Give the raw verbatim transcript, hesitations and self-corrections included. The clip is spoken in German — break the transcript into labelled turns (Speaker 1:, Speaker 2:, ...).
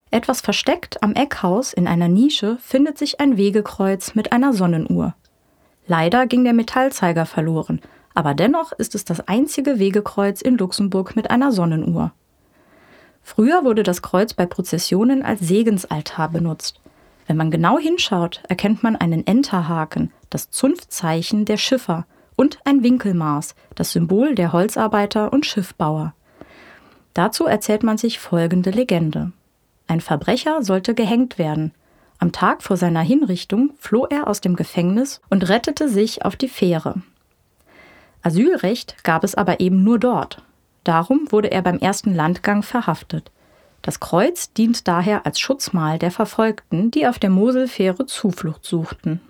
Speaker 1: Etwas versteckt am Eckhaus in einer Nische findet sich ein Wegekreuz mit einer Sonnenuhr. Leider ging der Metallzeiger verloren, aber dennoch ist es das einzige Wegekreuz in Luxemburg mit einer Sonnenuhr. Früher wurde das Kreuz bei Prozessionen als Segensaltar benutzt. Wenn man genau hinschaut, erkennt man einen Enterhaken, das Zunftzeichen der Schiffer, und ein Winkelmaß, das Symbol der Holzarbeiter und Schiffbauer. Dazu erzählt man sich folgende Legende. Ein Verbrecher sollte gehängt werden. Am Tag vor seiner Hinrichtung floh er aus dem Gefängnis und rettete sich auf die Fähre. Asylrecht gab es aber eben nur dort. Darum wurde er beim ersten Landgang verhaftet. Das Kreuz dient daher als Schutzmal der Verfolgten, die auf der Moselfähre Zuflucht suchten.